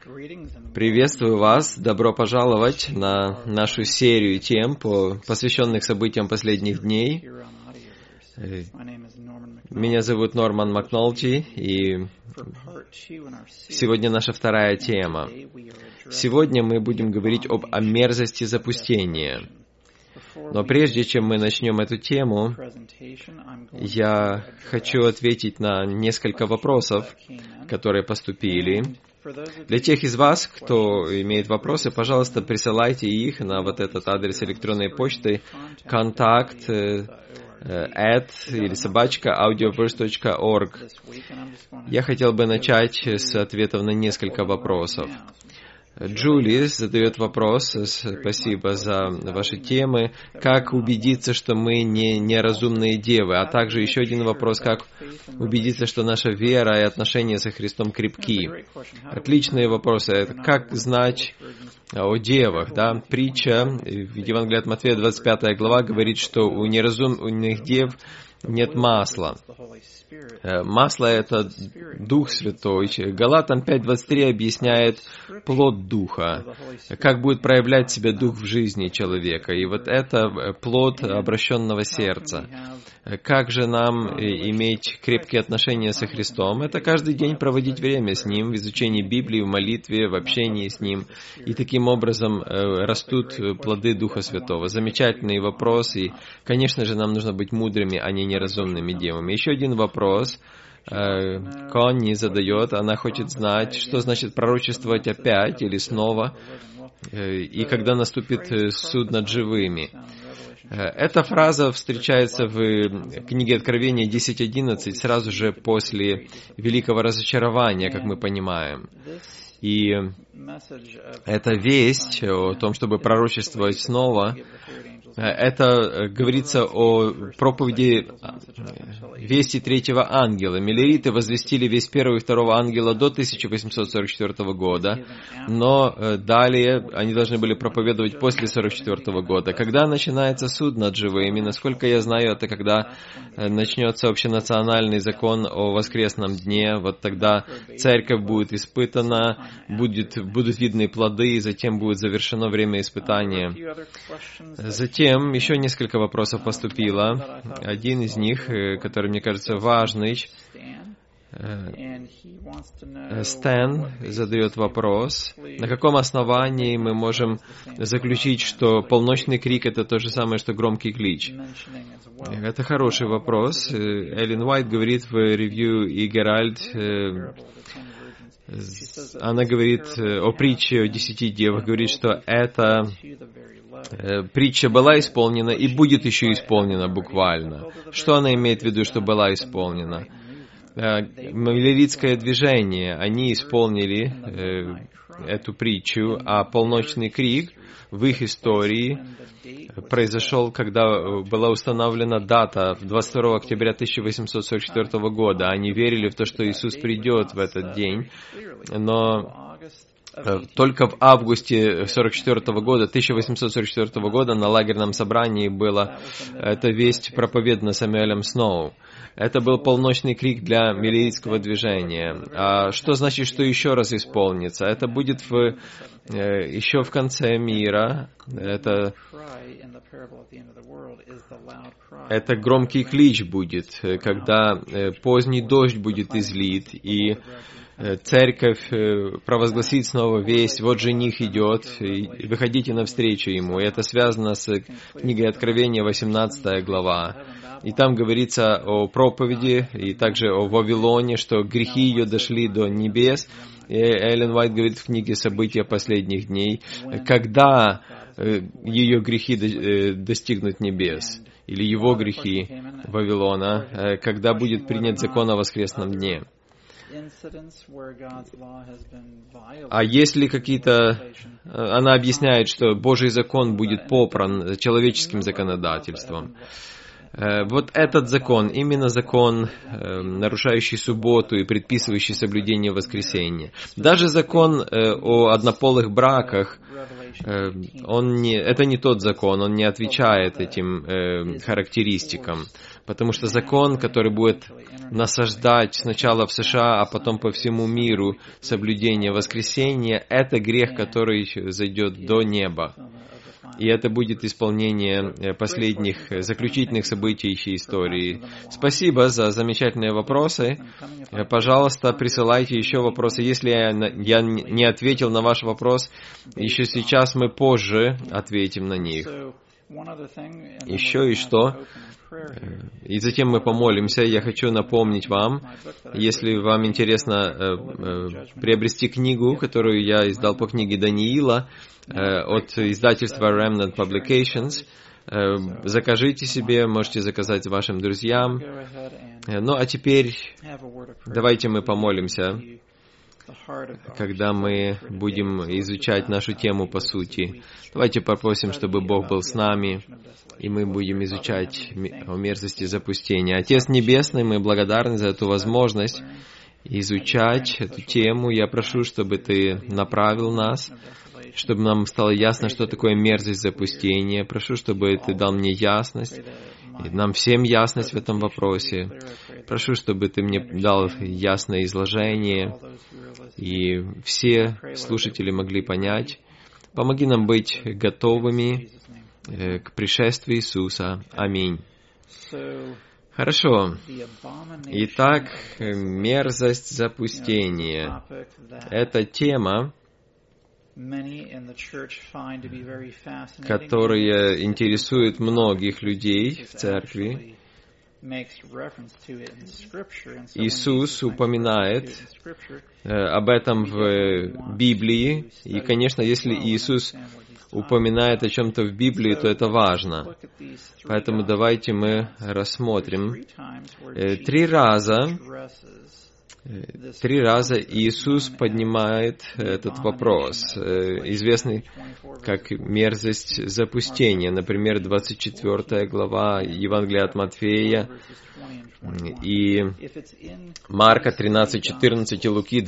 Приветствую вас, добро пожаловать на нашу серию тем, посвященных событиям последних дней. Меня зовут Норман Макнолти, и сегодня наша вторая тема. Сегодня мы будем говорить о мерзости запустения. Но прежде чем мы начнем эту тему, я хочу ответить на несколько вопросов, которые поступили. Для тех из вас, кто имеет вопросы, пожалуйста, присылайте их на вот этот адрес электронной почты contact@ или @audioverse.org. Я хотел бы начать с ответов на несколько вопросов. Джули задает вопрос, спасибо за ваши темы, как убедиться, что мы не неразумные девы, а также еще один вопрос, как убедиться, что наша вера и отношения со Христом крепки. Отличные вопросы. Как знать о девах, да? Притча в Евангелии от Матфея, 25 глава, говорит, что у неразумных дев нет масла. Масло — это Дух Святой. Галатам 5:23 объясняет плод Духа, как будет проявлять себя Дух в жизни человека. И вот это плод обращенного сердца. Как же нам иметь крепкие отношения со Христом? Это каждый день проводить время с Ним, в изучении Библии, в молитве, в общении с Ним. И таким образом растут плоды Духа Святого. Замечательный вопрос. И, конечно же, нам нужно быть мудрыми, а не неразумными девами. Еще один вопрос. Конни задает, она хочет знать, что значит пророчествовать опять или снова, и когда наступит суд над живыми. Эта фраза встречается в книге Откровения 10:11, сразу же после великого разочарования, как мы понимаем. И эта весть о том, чтобы пророчествовать снова, это говорится о проповеди вести третьего ангела. Миллериты возвестили весть первого и второго ангела до 1844 года, но далее они должны были проповедовать после 1944 года. Когда начинается суд над живыми, насколько я знаю, это когда начнется общенациональный закон о воскресном дне, вот тогда церковь будет испытана, будут видны плоды, и затем будет завершено время испытания. Затем еще несколько вопросов поступило. Один из них, который, мне кажется, важный. Стэн задает вопрос, на каком основании мы можем заключить, что полночный крик — это то же самое, что громкий клич? Это хороший вопрос. Эллен Уайт говорит в ревью и Геральд, она говорит о притче о 10 девах, говорит, что эта притча была исполнена и будет еще исполнена буквально. Что она имеет в виду, что была исполнена? Миллеритское движение, они исполнили эту притчу, а полночный крик в их истории произошел, когда была установлена дата, 22 октября 1844 года. Они верили в то, что Иисус придет в этот день, но только в августе 1844 года на лагерном собрании была эта весть проповедана Сэмюэлем Сноу. Это был полночный крик для миллеритского движения. А что значит, что еще раз исполнится? Это будет еще в конце мира. Это громкий клич будет, когда поздний дождь будет излит, и церковь провозгласит снова весть, вот жених идет, и выходите навстречу ему. И это связано с книгой Откровения, 18 глава. И там говорится о проповеди, и также о Вавилоне, что грехи ее дошли до небес. И Эллен Уайт говорит в книге «События последних дней», когда ее грехи достигнут небес, или его грехи Вавилона, когда будет принят закон о воскресном дне. А если она объясняет, что Божий закон будет попран человеческим законодательством. Вот этот закон, именно закон, нарушающий субботу и предписывающий соблюдение воскресенья. Даже закон о однополых браках, это не тот закон, он не отвечает этим характеристикам. Потому что закон, который будет насаждать сначала в США, а потом по всему миру соблюдение воскресения, это грех, который зайдет до неба. И это будет исполнение последних заключительных событий истории. Спасибо за замечательные вопросы. Пожалуйста, присылайте еще вопросы. Если я не ответил на ваш вопрос, еще сейчас мы позже ответим на них. Еще и что? И затем мы помолимся. Я хочу напомнить вам, если вам интересно приобрести книгу, которую я издал по книге Даниила от издательства Remnant Publications, закажите себе, можете заказать вашим друзьям. Ну а теперь давайте мы помолимся, когда мы будем изучать нашу тему по сути. Давайте попросим, чтобы Бог был с нами, и мы будем изучать о мерзости запустения. Отец Небесный, мы благодарны за эту возможность изучать эту тему. Я прошу, чтобы Ты направил нас, чтобы нам стало ясно, что такое мерзость запустения. Прошу, чтобы Ты дал мне ясность, и нам всем ясность в этом вопросе. Прошу, чтобы Ты мне дал ясное изложение, и все слушатели могли понять. Помоги нам быть готовыми к пришествию Иисуса. Аминь. Хорошо. Итак, мерзость запустения. Это тема, которая интересует многих людей в церкви. Иисус упоминает об этом в Библии, и, конечно, если Иисус упоминает о чем-то в Библии, то это важно. Поэтому давайте мы рассмотрим. Три раза Иисус поднимает этот вопрос, известный как мерзость запустения. Например, 24 глава Евангелия от Матфея, и Марка 13:14, и Луки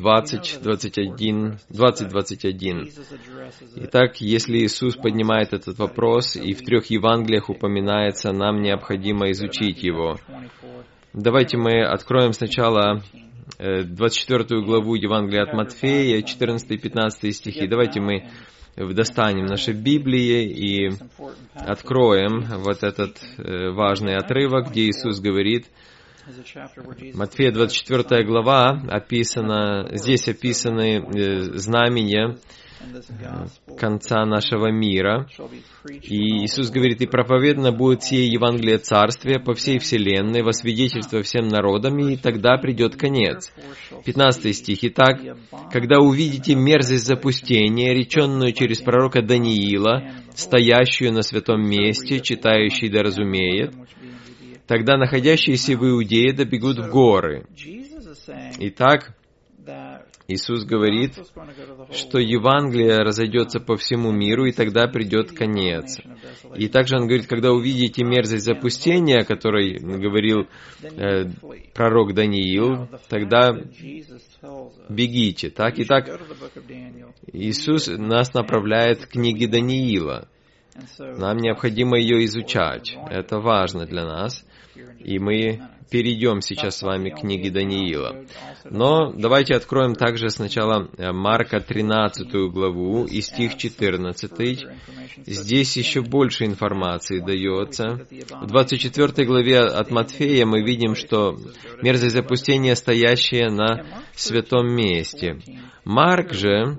20:21. Итак, если Иисус поднимает этот вопрос, и в 3 Евангелиях упоминается, нам необходимо изучить его. Давайте мы откроем сначала 24 главу Евангелия от Матфея, 14 и 15 стихи. Давайте мы достанем наши Библии и откроем вот этот важный отрывок, где Иисус говорит, Матфея 24 глава, здесь описаны знамения конца нашего мира. И Иисус говорит, «И проповедано будет сие Евангелие Царствия по всей вселенной, во свидетельство всем народам, и тогда придет конец». 15 стих. «Итак, когда увидите мерзость запустения, реченную через пророка Даниила, стоящую на святом месте, читающий да разумеет, тогда находящиеся в Иудее добегут в горы». Итак, Иисус говорит, что Евангелие разойдется по всему миру, и тогда придет конец. И также Он говорит, когда увидите мерзость запустения, о которой говорил пророк Даниил, тогда бегите. Итак, Иисус нас направляет к книге Даниила. Нам необходимо ее изучать. Это важно для нас. И мы перейдем сейчас с вами к книге Даниила. Но давайте откроем также сначала Марка 13 главу и стих 14. Здесь еще больше информации дается. В 24 главе от Матфея мы видим, что мерзость запустения, стоящая на святом месте. Марк же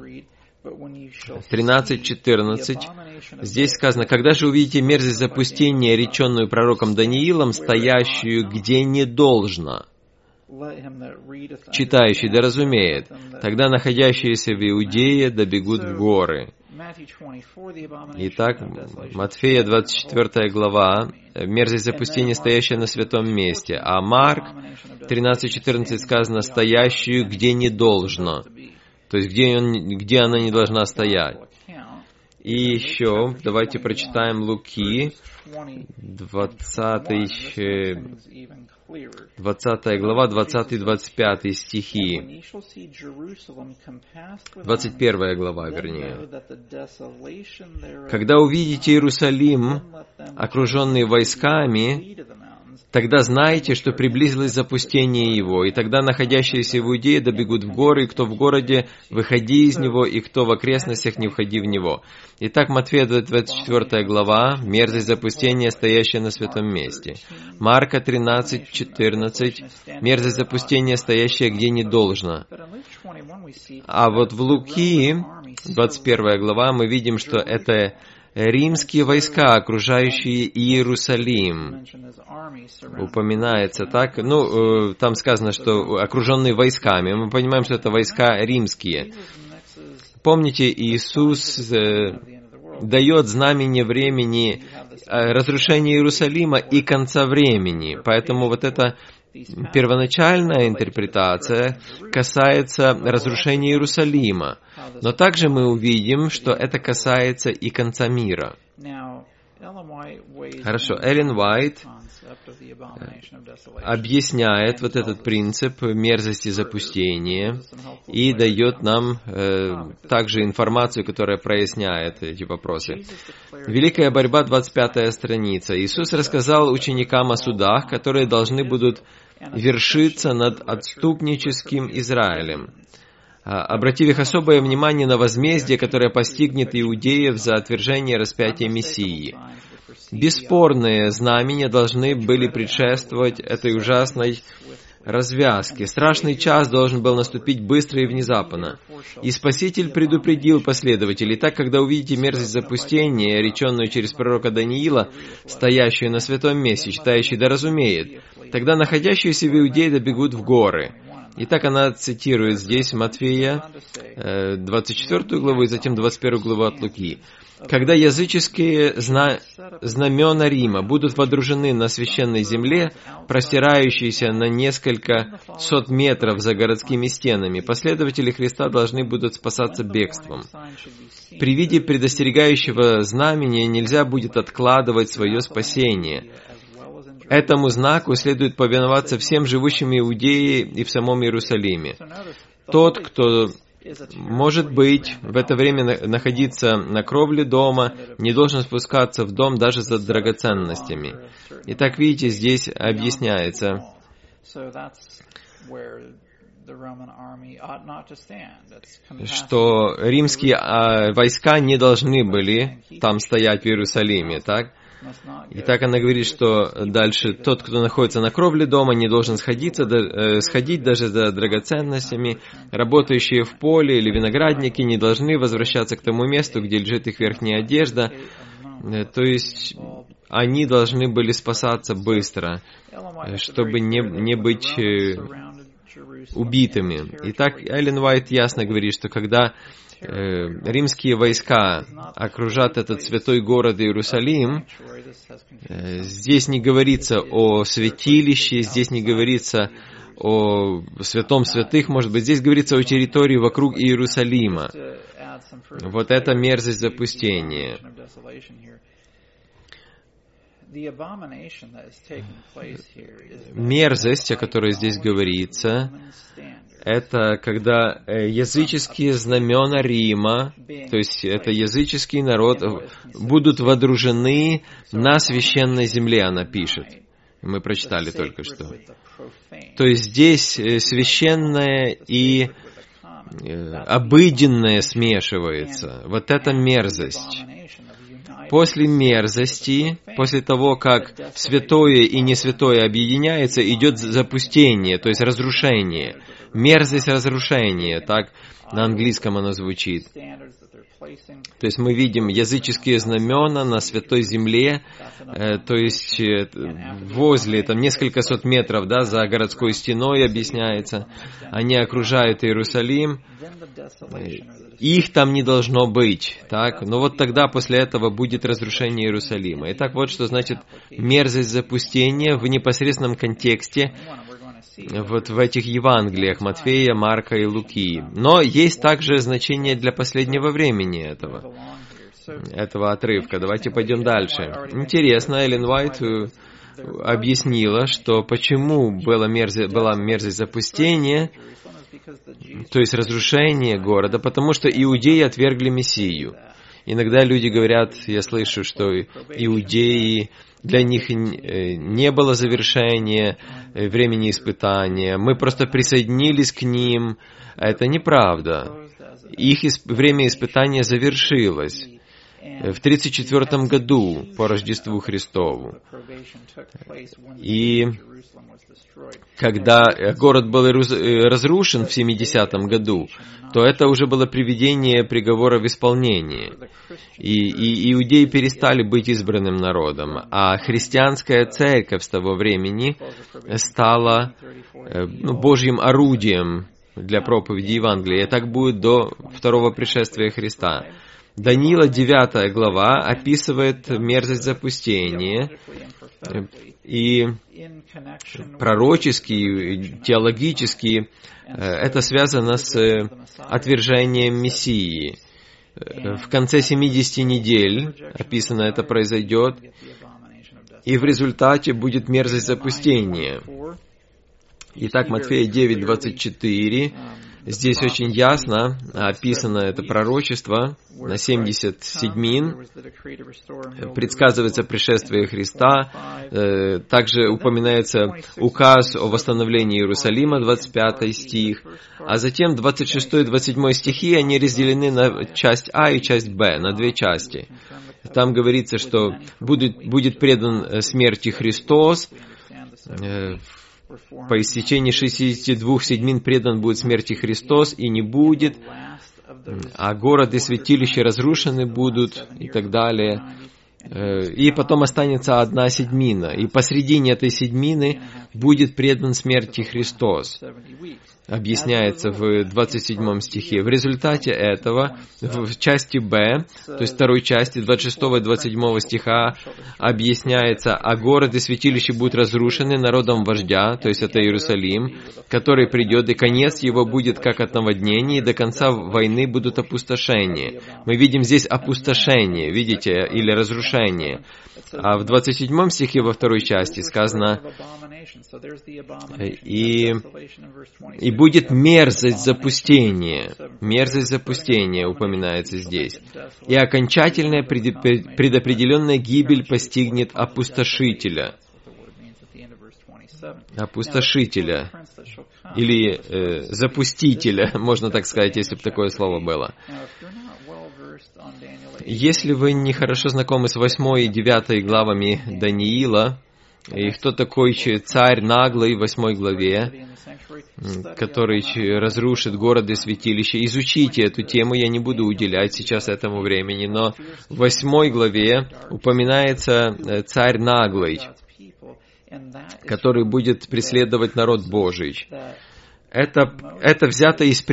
13:14. Здесь сказано, «Когда же увидите мерзость запустения, реченную пророком Даниилом, стоящую где не должно, читающий да разумеет, тогда находящиеся в Иудее добегут в горы». Итак, Матфея 24 глава, мерзость запустения, стоящая на святом месте, а Марк 13:14 сказано, «стоящую где не должно». То есть, где она не должна стоять. И еще, давайте прочитаем Луки, 20 глава, 20-25 стихи. 21 глава, вернее. «Когда увидите Иерусалим, окруженный войсками, тогда знайте, что приблизилось запустение его, и тогда находящиеся в Иудее добегут в горы, и кто в городе, выходи из него, и кто в окрестностях, не входи в него». Итак, Матфея 24 глава, мерзость запустения, стоящая на святом месте. Марка 13:14, мерзость запустения, стоящая где не должно. А вот в Луки, 21 глава, мы видим, что это римские войска, окружающие Иерусалим. Упоминается так. Там сказано, что окруженные войсками. Мы понимаем, что это войска римские. Помните, Иисус дает знамение времени разрушения Иерусалима и конца времени. Поэтому вот эта первоначальная интерпретация касается разрушения Иерусалима. Но также мы увидим, что это касается и конца мира. Хорошо, Эллен Уайт объясняет вот этот принцип мерзости запустения и дает нам также информацию, которая проясняет эти вопросы. Великая борьба, 25 страница. Иисус рассказал ученикам о судах, которые должны будут вершиться над отступническим Израилем, обратив их особое внимание на возмездие, которое постигнет иудеев за отвержение распятия Мессии. Бесспорные знамения должны были предшествовать этой ужасной развязке. Страшный час должен был наступить быстро и внезапно. И Спаситель предупредил последователей: «Так, когда увидите мерзость запустения, реченную через пророка Даниила, стоящую на святом месте, читающий да разумеет, тогда находящиеся в Иудее добегут в горы». Итак, она цитирует здесь Матфея, 24 главу и затем 21 главу от Луки. «Когда языческие знамена Рима будут водружены на священной земле, простирающейся на несколько сот метров за городскими стенами, последователи Христа должны будут спасаться бегством. При виде предостерегающего знамения нельзя будет откладывать свое спасение. Этому знаку следует повиноваться всем живущим в Иудее и в самом Иерусалиме. Тот, кто может быть в это время находиться на кровле дома, не должен спускаться в дом даже за драгоценностями». Итак, видите, здесь объясняется, что римские войска не должны были там стоять в Иерусалиме, так? Итак, она говорит, что дальше тот, кто находится на кровле дома, не должен сходить даже за драгоценностями. Работающие в поле или виноградники не должны возвращаться к тому месту, где лежит их верхняя одежда. То есть они должны были спасаться быстро, чтобы не быть убитыми. Итак, Эллен Уайт ясно говорит, что когда римские войска окружат этот святой город Иерусалим, здесь не говорится о святилище, здесь не говорится о святом святых, может быть, здесь говорится о территории вокруг Иерусалима. Вот это мерзость запустения. Мерзость, о которой здесь говорится, это когда языческие знамена Рима, то есть это языческий народ, будут водружены на священной земле, она пишет. Мы прочитали только что. То есть здесь священное и обыденное смешивается. Вот это мерзость. После мерзости, после того, как святое и несвятое объединяется, идет запустение, то есть разрушение. Мерзость разрушения, так на английском оно звучит. То есть мы видим языческие знамена на святой земле, то есть возле, там несколько сот метров, да, за городской стеной объясняется. Они окружают Иерусалим. Их там не должно быть, так? Но вот тогда после этого будет разрушение Иерусалима. Итак, вот что значит мерзость запустения в непосредственном контексте вот в этих Евангелиях Матфея, Марка и Луки. Но есть также значение для последнего времени этого отрывка. Давайте пойдем дальше. Интересно, Эллен Уайт объяснила, что почему была мерзость запустения, то есть разрушение города, потому что иудеи отвергли Мессию. Иногда люди говорят, я слышу, что иудеи, для них не было завершения времени испытания, мы просто присоединились к ним. Это неправда. Их время испытания завершилось в 1934 году по Рождеству Христову. И когда город был разрушен в 70-м году, то это уже было приведение приговора в исполнение. И иудеи перестали быть избранным народом, а христианская церковь с того времени стала Божьим орудием для проповеди Евангелия. И так будет до второго пришествия Христа. Даниила 9 глава описывает мерзость запустения, и пророчески, теологически это связано с отвержением Мессии. В конце 70 недель описано это произойдет, и в результате будет мерзость запустения. Итак, Матфея 9:24. Здесь очень ясно описано это пророчество на 70 седьмин, предсказывается пришествие Христа, также упоминается указ о восстановлении Иерусалима, 25 стих, а затем 26 и 27 стихи, они разделены на часть А и часть Б, на две части. Там говорится, что будет предан смерти Христос, по истечении 62 седьмин предан будет смерти Христос, и не будет, а город и святилище разрушены будут, и так далее. И потом останется 1 седьмина, и посредине этой седьмины будет предан смерти Христос. Объясняется в 27 стихе. В результате этого, в части Б, то есть второй части 26 и 27 стиха, объясняется, а город и святилище будут разрушены народом вождя, то есть это Иерусалим, который придет, и конец его будет как от наводнения, и до конца войны будут опустошения. Мы видим здесь опустошение, видите, или разрушение. А в 27 стихе во второй части сказано, и будет мерзость запустения. Мерзость запустения упоминается здесь. И окончательная предопределенная гибель постигнет опустошителя. Опустошителя. Или запустителя, можно так сказать, если бы такое слово было. Если вы не хорошо знакомы с 8 и 9 главами Даниила, и кто такой царь наглый в 8 главе, который разрушит город и святилище, изучите эту тему, я не буду уделять сейчас этому времени, но в 8 главе упоминается царь наглый, который будет преследовать народ Божий. Это взято из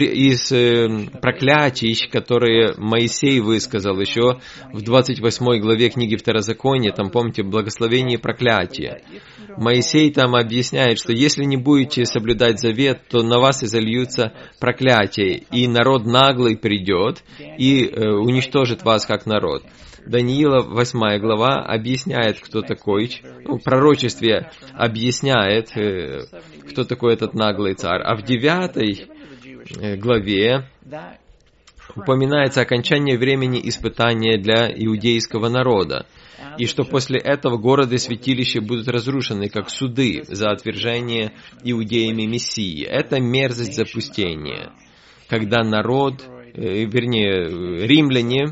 проклятий, которые Моисей высказал еще в 28 главе книги Второзакония, там, помните, благословение и проклятие. Моисей там объясняет, что если не будете соблюдать завет, то на вас изольются проклятия, и народ наглый придет и уничтожит вас как народ. Даниила 8 глава объясняет, кто такой, в пророчестве объясняет, кто такой этот наглый царь. А в 9 главе упоминается окончание времени испытания для иудейского народа, и что после этого город и святилище будут разрушены, как суды за отвержение иудеями Мессии. Это мерзость запустения, когда народ, римляне,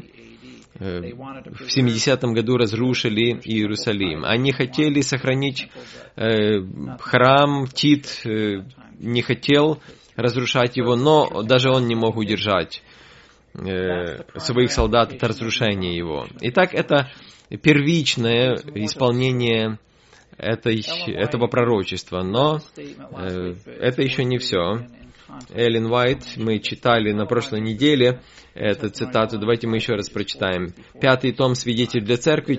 в 70-м году разрушили Иерусалим. Они хотели сохранить храм, Тит не хотел разрушать его, но даже он не мог удержать своих солдат от разрушения его. Итак, это первичное исполнение этого пророчества, но это еще не все. Эллен Уайт, мы читали на прошлой неделе эту цитату, давайте мы еще раз прочитаем. 5 том «Свидетель для церкви»,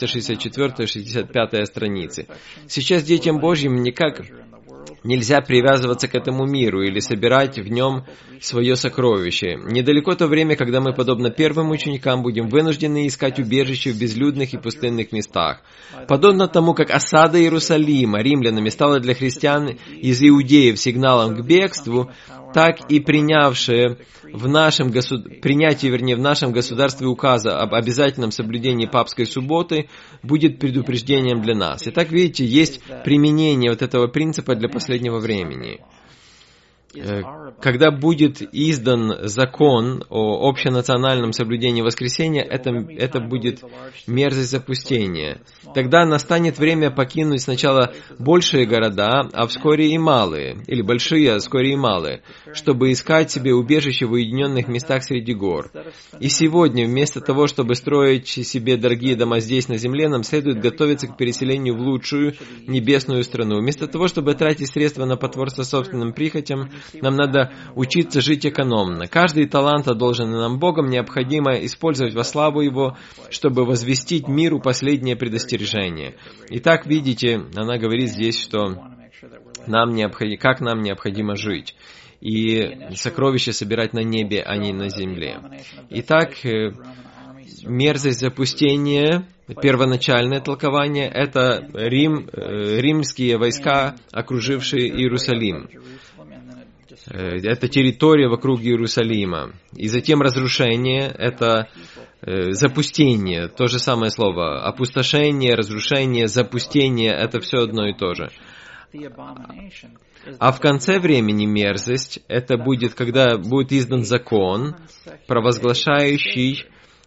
464-65 страницы. Сейчас детям Божьим никак нельзя привязываться к этому миру или собирать в нем свое сокровище. Недалеко то время, когда мы, подобно первым ученикам, будем вынуждены искать убежище в безлюдных и пустынных местах. Подобно тому, как осада Иерусалима римлянами стала для христиан из иудеев сигналом к бегству, так и принятие в нашем государстве указа об обязательном соблюдении папской субботы будет предупреждением для нас. Итак, видите, есть применение вот этого принципа для последнего времени. Когда будет издан закон о общенациональном соблюдении воскресения, это будет мерзость запустения. Тогда настанет время покинуть сначала большие города, а вскоре и малые, или большие, а вскоре и малые, чтобы искать себе убежище в уединенных местах среди гор. И сегодня, вместо того, чтобы строить себе дорогие дома здесь, на земле, нам следует готовиться к переселению в лучшую небесную страну. Вместо того, чтобы тратить средства на потворство собственным прихотям, нам надо учиться жить экономно. Каждый талант, одолженный нам Богом, необходимо использовать во славу Его, чтобы возвестить миру последнее предостережение. Итак, видите, она говорит здесь, что как нам необходимо жить. И сокровища собирать на небе, а не на земле. Итак, мерзость запустения, первоначальное толкование, это римские войска, окружившие Иерусалим. Это территория вокруг Иерусалима. И затем разрушение, это запустение, то же самое слово. Опустошение, разрушение, запустение, это все одно и то же. А в конце времени мерзость, это будет, когда будет издан закон, провозглашающий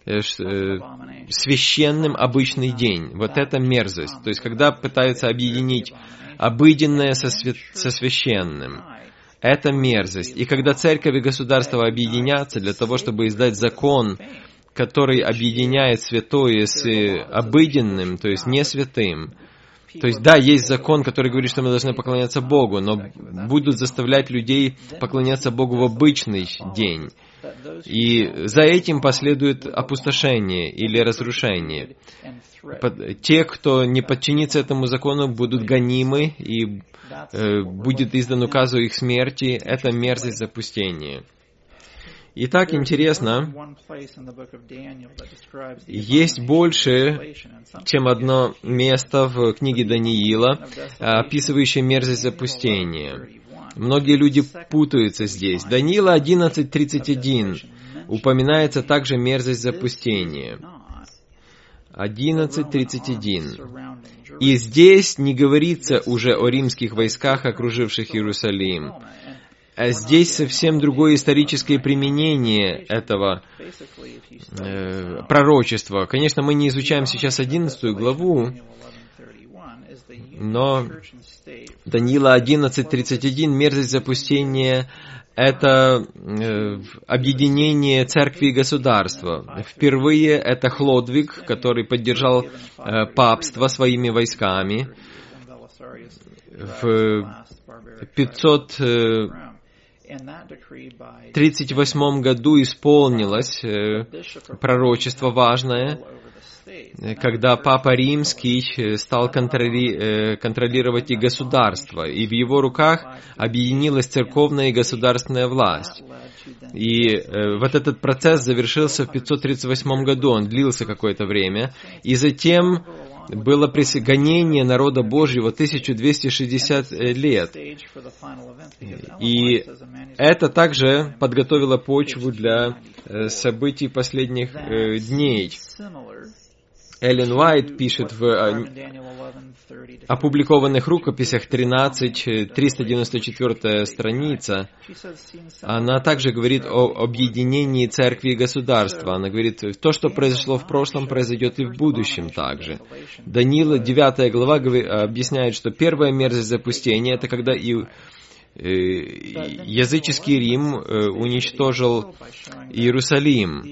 священным обычный день. Вот это мерзость. То есть, когда пытаются объединить обыденное со священным. Это мерзость. И когда церковь и государство объединятся для того, чтобы издать закон, который объединяет святое с обыденным, то есть не святым. То есть, да, есть закон, который говорит, что мы должны поклоняться Богу, но будут заставлять людей поклоняться Богу в обычный день. И за этим последует опустошение или разрушение. Те, кто не подчинится этому закону, будут гонимы, и будет издан указ о их смерти. Это мерзость запустения. Итак, интересно, есть больше, чем одно место в книге Даниила, описывающее мерзость запустения. Многие люди путаются здесь. Даниила 11:31 упоминается также мерзость запустения. 11:31. И здесь не говорится уже о римских войсках, окруживших Иерусалим. А здесь совсем другое историческое применение этого пророчества. Конечно, мы не изучаем сейчас 11 главу, но Даниила 11:31, мерзость запустения, это объединение церкви и государства. Впервые это Хлодвиг, который поддержал папство своими войсками. В 538 году исполнилось пророчество важное, когда Папа Римский стал контролировать и государство, и в его руках объединилась церковная и государственная власть. И вот этот процесс завершился в 538 году, он длился какое-то время, и затем было гонение народа Божьего 1260 лет. И это также подготовило почву для событий последних дней. Эллен Уайт пишет в опубликованных рукописях 394 страница. Она также говорит о объединении церкви и государства. Она говорит, то, что произошло в прошлом, произойдет и в будущем также. Даниила, 9 глава, объясняет, что первая мерзость запустения, это когда языческий Рим уничтожил Иерусалим.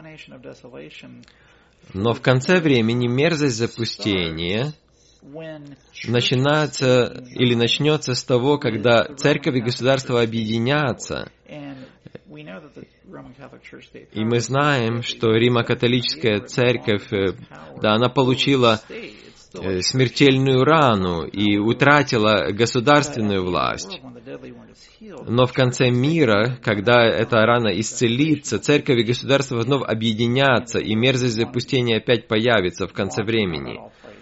Но в конце времени мерзость запустения начнется с того, когда церковь и государство объединятся. И мы знаем, что Римо-католическая церковь, да, она получила смертельную рану и утратила государственную власть. Но в конце мира, когда эта рана исцелится, церковь и государство вновь объединятся, и мерзость запустения опять появится в конце времени.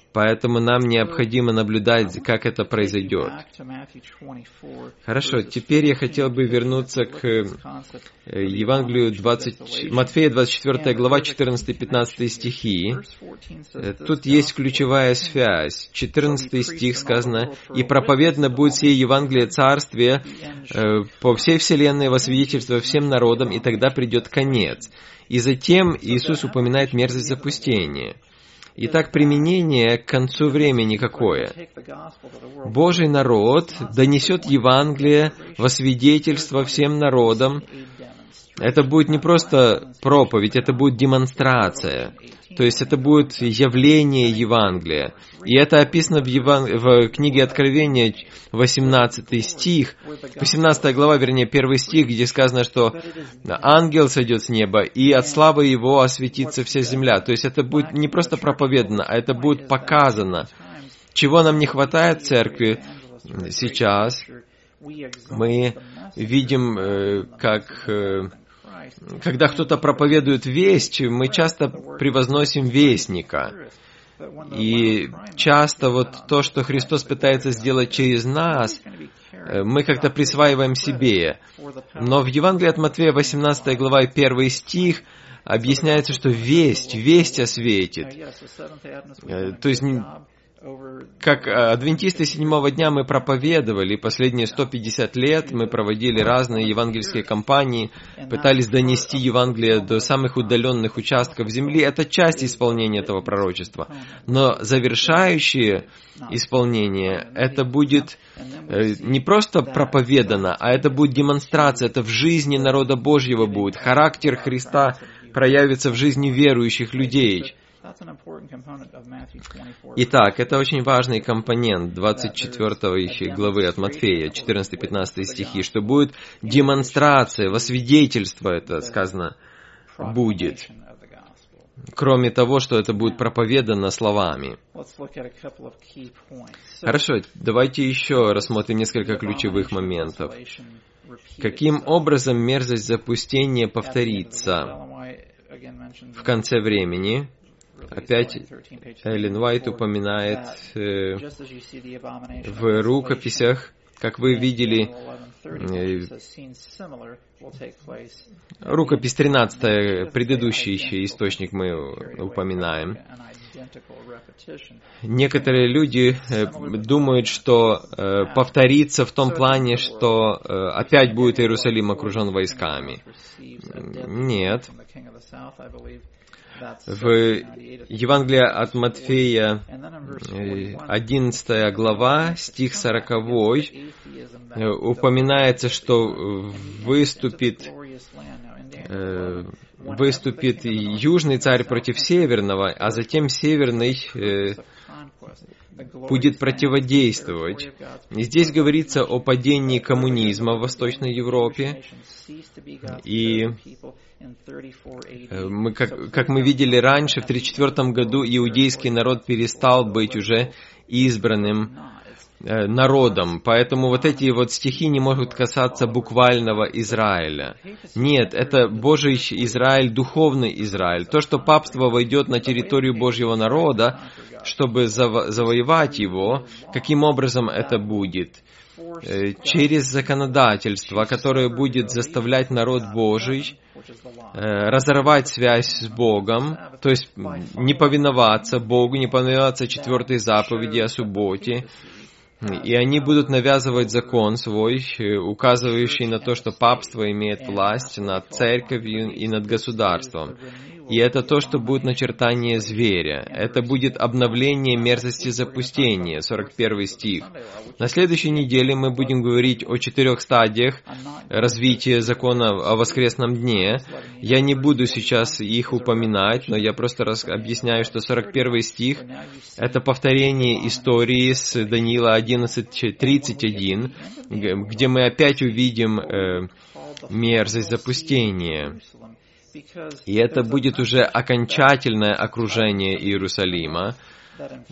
Поэтому нам необходимо наблюдать, как это произойдет. Хорошо, теперь я хотел бы вернуться к Евангелию Матфея, 24 глава, 14-15 стихи. Тут есть ключевая связь. 14 стих сказано: «И проповедано будет сие Евангелие Царствия по всей вселенной во свидетельство всем народам, и тогда придет конец». И затем Иисус упоминает мерзость запустения. Итак, применение к концу времени какое? Божий народ донесет Евангелие во свидетельство всем народам. Это будет не просто проповедь, это будет демонстрация. То есть это будет явление Евангелия. И это описано в книге Откровения, 18 стих, 18 глава, вернее, 1 стих, где сказано, что ангел сойдет с неба, и от славы его осветится вся земля. То есть это будет не просто проповедано, а это будет показано. Чего нам не хватает в церкви сейчас? Мы видим, как... Когда кто-то проповедует весть, мы часто превозносим вестника. И часто вот то, что Христос пытается сделать через нас, мы как-то присваиваем себе. Но в Евангелии от Матфея, 18 глава и 1 стих, объясняется, что весть осветит. То есть, как адвентисты седьмого дня мы проповедовали, последние 150 лет мы проводили разные евангельские кампании, пытались донести Евангелие до самых удаленных участков земли. Это часть исполнения этого пророчества. Но завершающее исполнение, это будет не просто проповедано, а это будет демонстрация, это в жизни народа Божьего будет. Характер Христа проявится в жизни верующих людей. Итак, это очень важный компонент 24 главы от Матфея, 14-15 стихи, что будет демонстрация, во свидетельство, это сказано, будет. Кроме того, что это будет проповедано словами. Хорошо, давайте еще рассмотрим несколько ключевых моментов. Каким образом мерзость запустения повторится в конце времени? Опять Эллен Уайт упоминает в рукописях, как вы видели, рукопись 13, предыдущий еще источник мы упоминаем. Некоторые люди думают, что повторится в том плане, что опять будет Иерусалим окружен войсками. Нет. В Евангелии от Матфея, 11 глава, стих 40, упоминается, что выступит южный царь против северного, а затем северный будет противодействовать. И здесь говорится о падении коммунизма в Восточной Европе. И как мы видели раньше, в 1934 году иудейский народ перестал быть уже избранным народом. Поэтому вот эти вот стихи не могут касаться буквального Израиля. Нет, это Божий Израиль, духовный Израиль. То, что папство войдет на территорию Божьего народа, чтобы завоевать его, каким образом это будет? Через законодательство, которое будет заставлять народ Божий разорвать связь с Богом, то есть не повиноваться Богу, не повиноваться 4 заповеди о субботе, и они будут навязывать закон свой, указывающий на то, что папство имеет власть над церковью и над государством. И это то, что будет начертание зверя. Это будет обновление мерзости запустения, 41 стих. На следующей неделе мы будем говорить о 4 стадиях развития закона о воскресном дне. Я не буду сейчас их упоминать, но я просто объясняю, что 41 стих — это повторение истории с Даниила 11:31, где мы опять увидим мерзость запустения. И это будет уже окончательное окружение Иерусалима,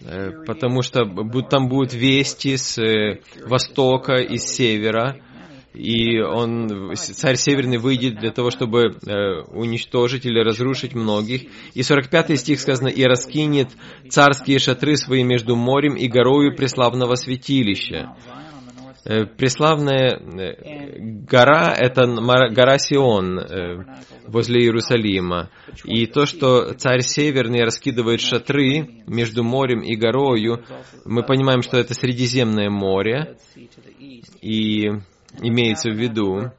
потому что там будут вести с востока и с севера, и царь Северный выйдет для того, чтобы уничтожить или разрушить многих. И 45 стих сказано: «И раскинет царские шатры свои между морем и горою преславного святилища». Преславная гора — это гора Сион возле Иерусалима. И то, что царь Северный раскидывает шатры между морем и горою, мы понимаем, что это Средиземное море, и имеется в виду.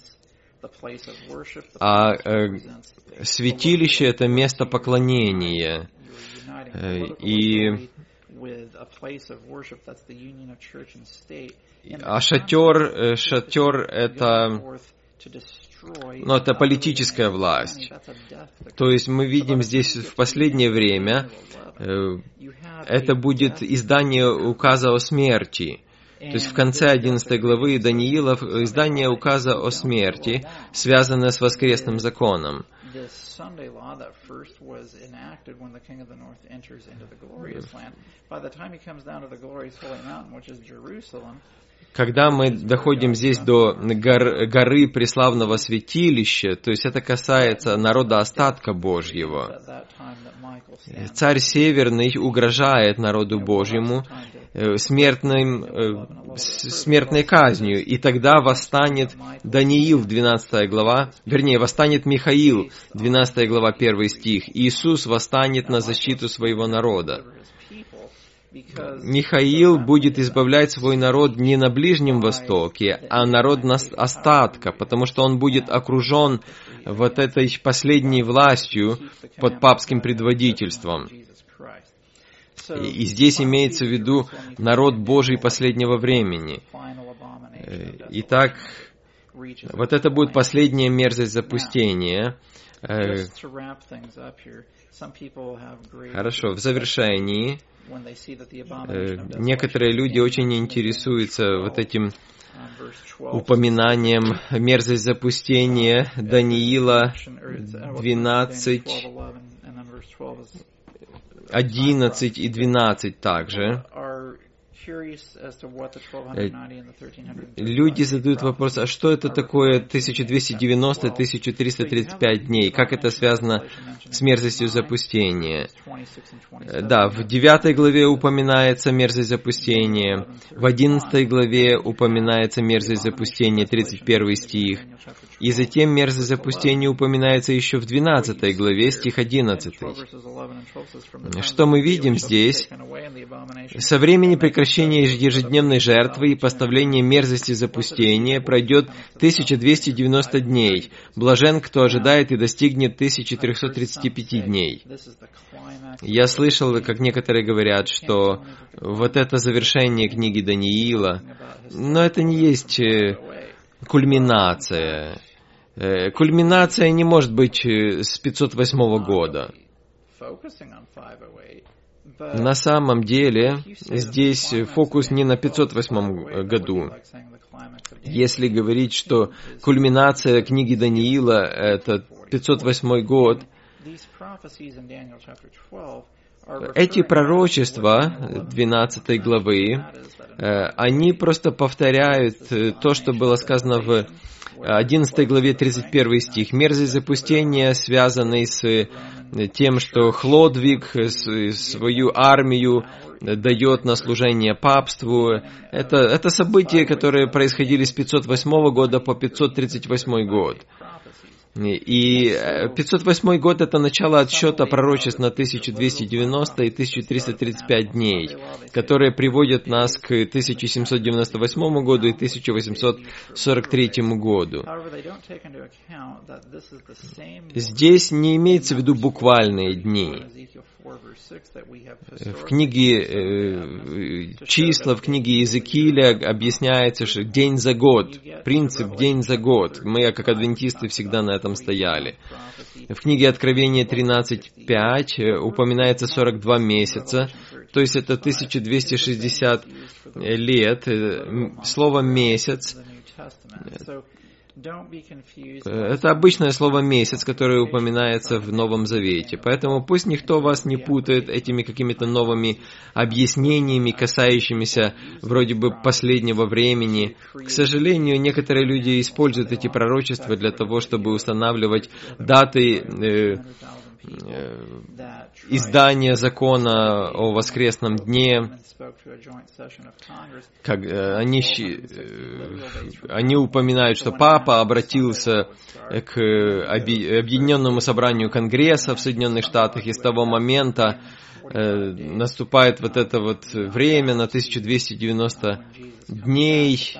А святилище — это место поклонения. А шатер это политическая власть. То есть мы видим здесь в последнее время, это будет издание указа о смерти. То есть в конце 11 главы Даниила издание указа о смерти, связанное с воскресным законом. Когда мы доходим здесь до горы преславного святилища, то есть это касается народа остатка Божьего, царь Северный угрожает народу Божьему смертной казнью, и тогда восстанет Даниил, 12 глава, восстанет Михаил, 12 глава, 1 стих. Иисус восстанет на защиту своего народа. Михаил будет избавлять свой народ не на Ближнем Востоке, а народ остатка, потому что он будет окружен вот этой последней властью под папским предводительством. И здесь имеется в виду народ Божий последнего времени. Итак, вот это будет последняя мерзость запустения. Хорошо, в завершении, некоторые люди очень интересуются вот этим упоминанием мерзость запустения Даниила 12, 11 и 12 также. Люди задают вопрос, а что это такое 1290-1335 дней? Как это связано с мерзостью запустения? Да, в 9 главе упоминается мерзость запустения, в 11 главе упоминается мерзость запустения, 31 стих, и затем мерзость запустения упоминается еще в 12 главе, стих 11. Что мы видим здесь? Со времени прекращения ежедневной жертвы и поставления мерзости запустения пройдет 1290 дней. Блажен, кто ожидает и достигнет 1335 дней. Я слышал, как некоторые говорят, что вот это завершение книги Даниила, но это не есть кульминация. Кульминация не может быть с 508 года. На самом деле, здесь фокус не на 508 году. Если говорить, что кульминация книги Даниила — это 508 год, эти пророчества 12 главы, они просто повторяют то, что было сказано в 11 главе 31 стих. Мерзость запустения, связанной с тем, что Хлодвиг свою армию дает на служение папству. Это события, которые происходили с 508 года по 538 год. И 508 год — это начало отсчета пророчеств на 1290 и 1335 дней, которые приводят нас к 1798 году и 1843 году. Здесь не имеется в виду буквальные дни. В книге числа, в книге Иезекииля объясняется, что день за год, принцип день за год. Мы, как адвентисты, всегда на этом стояли. В книге Откровения 13.5 упоминается 42 месяца, то есть это 1260 лет. Слово «месяц» Это обычное слово «месяц», которое упоминается в Новом Завете. Поэтому пусть никто вас не путает этими какими-то новыми объяснениями, касающимися вроде бы последнего времени. К сожалению, некоторые люди используют эти пророчества для того, чтобы устанавливать даты издания закона о воскресном дне. Они упоминают, что Папа обратился к Объединенному собранию Конгресса в Соединенных Штатах, и с того момента наступает вот это вот время на 1290 дней,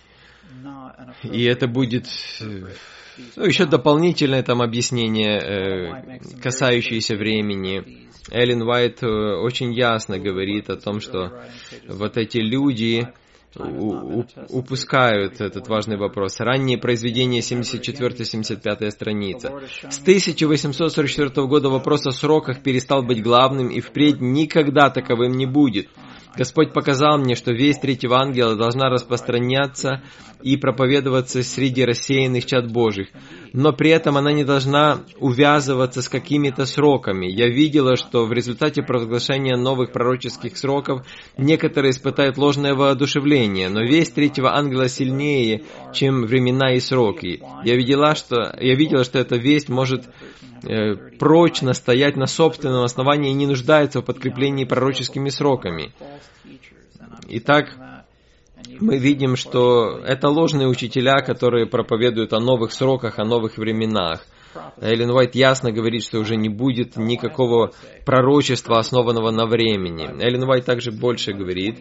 и это будет... еще дополнительное там объяснение, касающееся времени. Эллен Уайт очень ясно говорит о том, что вот эти люди упускают этот важный вопрос. Ранние произведения, 74-75 страница. С 1844 года вопрос о сроках перестал быть главным и впредь никогда таковым не будет. Господь показал мне, что весть третьего ангела должна распространяться и проповедоваться среди рассеянных чад Божьих, но при этом она не должна увязываться с какими-то сроками. Я видела, что в результате провозглашения новых пророческих сроков некоторые испытают ложное воодушевление, но весть третьего ангела сильнее, чем времена и сроки. Я видела, что эта весть может прочно стоять на собственном основании и не нуждается в подкреплении пророческими сроками. Итак, мы видим, что это ложные учителя, которые проповедуют о новых сроках, о новых временах. Эллен Уайт ясно говорит, что уже не будет никакого пророчества, основанного на времени. Эллен Уайт также больше говорит.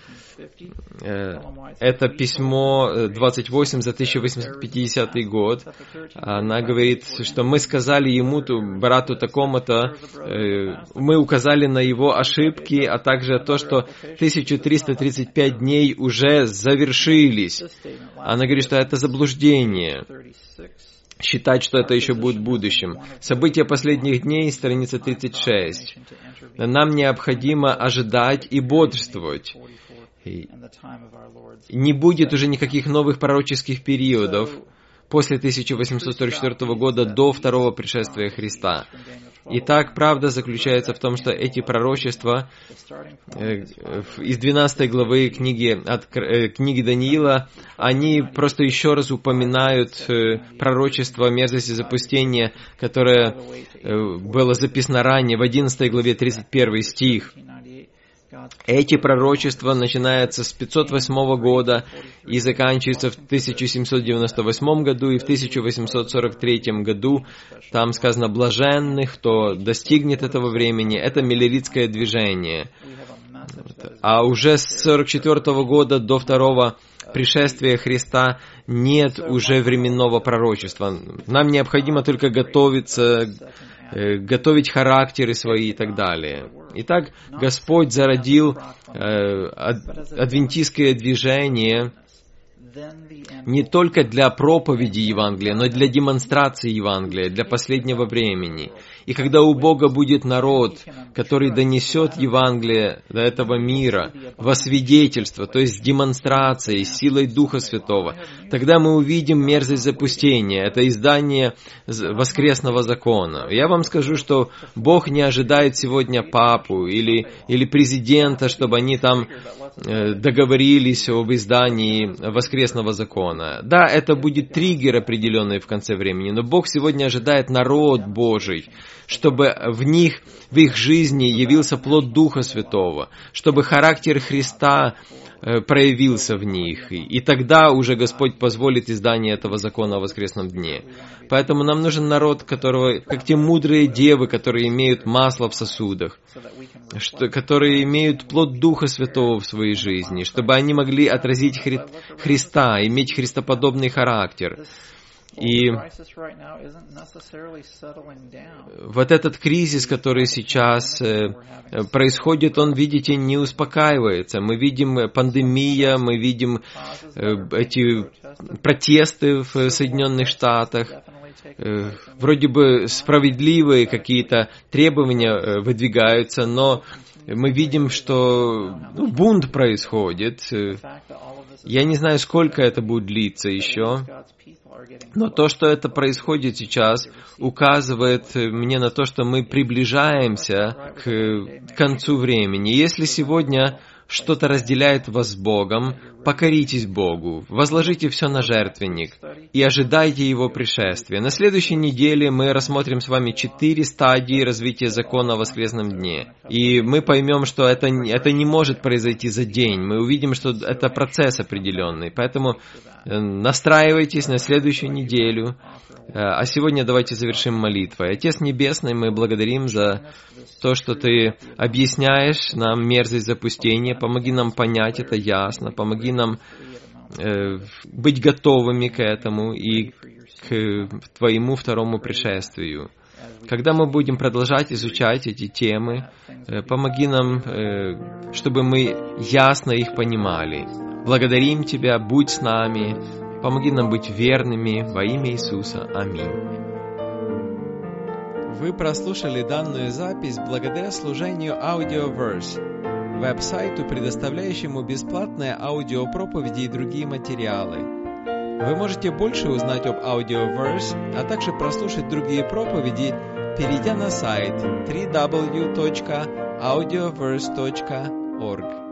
Это письмо 28 за 1850 год. Она говорит, что мы сказали ему, брату такому-то, мы указали на его ошибки, а также то, что 1335 дней уже завершились. Она говорит, что это заблуждение. Считать, что это еще будет в будущем. События последних дней, страница 36. Нам необходимо ожидать и бодрствовать. Не будет уже никаких новых пророческих периодов после 1844 года до второго пришествия Христа. Итак, правда заключается в том, что эти пророчества из 12 главы книги Даниила, они просто еще раз упоминают пророчество мерзости запустения, которое было записано ранее в 11 главе 31 стих. Эти пророчества начинаются с 508 года и заканчиваются в 1798 году и в 1843 году. Там сказано «блаженных», кто достигнет этого времени. Это миллеритское движение. А уже с 1944 года до второго пришествия Христа нет уже временного пророчества. Нам необходимо только готовиться, готовить характеры свои и так далее. Итак, Господь зародил адвентистское движение не только для проповеди Евангелия, но и для демонстрации Евангелия, для последнего времени. И когда у Бога будет народ, который донесет Евангелие до этого мира во свидетельство, то есть с демонстрацией, силой Духа Святого, тогда мы увидим мерзость запустения, это издание воскресного закона. Я вам скажу, что Бог не ожидает сегодня папу или президента, чтобы они там договорились об издании воскресного закона. Да, это будет триггер определенный в конце времени, но Бог сегодня ожидает народ Божий, чтобы в их жизни явился плод Духа Святого, чтобы характер Христа проявился в них, и тогда уже Господь позволит издание этого закона о воскресном дне. Поэтому нам нужен народ, которого, как те мудрые девы, которые имеют масло в сосудах, которые имеют плод Духа Святого в своей жизни, чтобы они могли отразить Христа, иметь христоподобный характер. И вот этот кризис, который сейчас происходит, он, видите, не успокаивается. Мы видим пандемия, мы видим эти протесты в Соединенных Штатах. Вроде бы справедливые какие-то требования выдвигаются, но мы видим, что бунт происходит. Я не знаю, сколько это будет длиться еще, но то, что это происходит сейчас, указывает мне на то, что мы приближаемся к концу времени. Если сегодня что-то разделяет вас с Богом, покоритесь Богу, возложите все на жертвенник и ожидайте Его пришествия. На следующей неделе мы рассмотрим с вами 4 стадии развития закона о воскресном дне. И мы поймем, что это не может произойти за день. Мы увидим, что это процесс определенный. Поэтому настраивайтесь на следующую неделю. А сегодня давайте завершим молитвой. Отец Небесный, мы благодарим за то, что Ты объясняешь нам мерзость запустения. Помоги нам понять это ясно. Помоги нам быть готовыми к этому и к Твоему второму пришествию. Когда мы будем продолжать изучать эти темы, помоги нам, чтобы мы ясно их понимали. Благодарим Тебя, будь с нами. Помоги нам быть верными во имя Иисуса. Аминь. Вы прослушали данную запись благодаря служению Audioverse, веб-сайту, предоставляющему бесплатные аудиопроповеди и другие материалы. Вы можете больше узнать об Audioverse, а также прослушать другие проповеди, перейдя на сайт www.audioverse.org.